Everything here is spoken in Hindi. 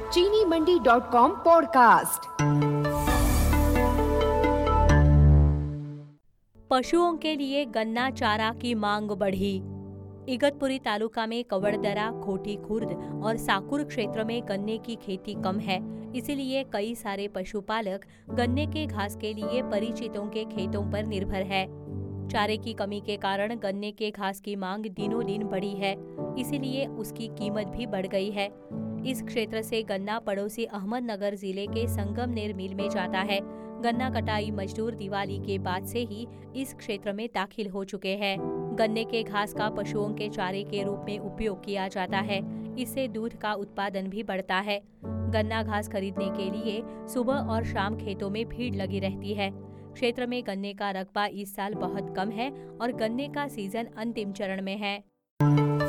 चीनीमंडी.com पॉडकास्ट। पशुओं के लिए गन्ना चारा की मांग बढ़ी। इगतपुरी तालुका में कवड़दरा, खोटी खुर्द और साकुर क्षेत्र में गन्ने की खेती कम है, इसीलिए कई सारे पशुपालक गन्ने के घास के लिए परिचितों के खेतों पर निर्भर है। चारे की कमी के कारण गन्ने के घास की मांग दिनों दिन बढ़ी है, इसीलिए उसकी कीमत भी बढ़ गई है। इस क्षेत्र से गन्ना पड़ोसी अहमदनगर जिले के संगमनेर मिल में जाता है। गन्ना कटाई मजदूर दिवाली के बाद से ही इस क्षेत्र में दाखिल हो चुके हैं। गन्ने के घास का पशुओं के चारे के रूप में उपयोग किया जाता है, इससे दूध का उत्पादन भी बढ़ता है। गन्ना घास खरीदने के लिए सुबह और शाम खेतों में भीड़ लगी रहती है। क्षेत्र में गन्ने का रकबा इस साल बहुत कम है और गन्ने का सीजन अंतिम चरण में है।